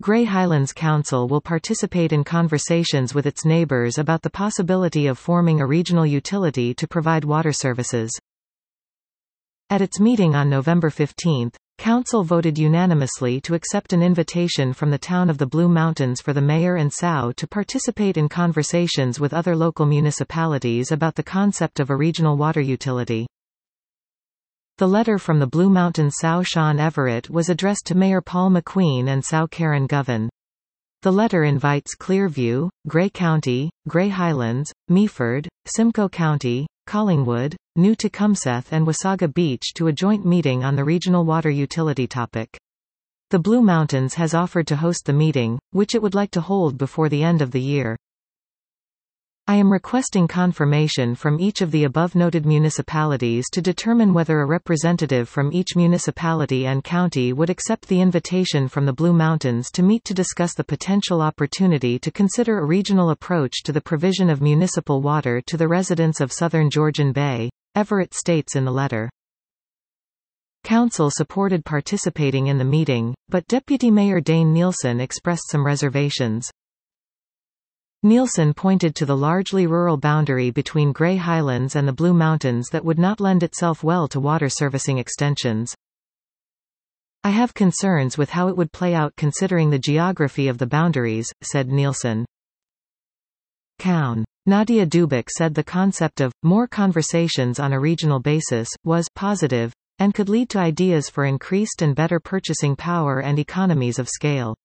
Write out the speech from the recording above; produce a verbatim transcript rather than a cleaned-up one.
Grey Highlands Council will participate in conversations with its neighbours about the possibility of forming a regional utility to provide water services. At its meeting on November fifteenth, Council voted unanimously to accept an invitation from the town of the Blue Mountains for the mayor and S O U to participate in conversations with other local municipalities about the concept of a regional water utility. The letter from the Blue Mountains S O U Sean Everett was addressed to Mayor Paul McQueen and S O U Karen Govan. The letter invites Clearview, Grey County, Grey Highlands, Meaford, Simcoe County, Collingwood, New Tecumseth and Wasaga Beach to a joint meeting on the regional water utility topic. The Blue Mountains has offered to host the meeting, which it would like to hold before the end of the year. I am requesting confirmation from each of the above-noted municipalities to determine whether a representative from each municipality and county would accept the invitation from the Blue Mountains to meet to discuss the potential opportunity to consider a regional approach to the provision of municipal water to the residents of southern Georgian Bay, Everett states in the letter. Council supported participating in the meeting, but Deputy Mayor Dane Nielsen expressed some reservations. Nielsen pointed to the largely rural boundary between Grey Highlands and the Blue Mountains that would not lend itself well to water servicing extensions. I have concerns with how it would play out considering the geography of the boundaries, said Nielsen. Coun. Nadia Dubik said the concept of more conversations on a regional basis was positive and could lead to ideas for increased and better purchasing power and economies of scale.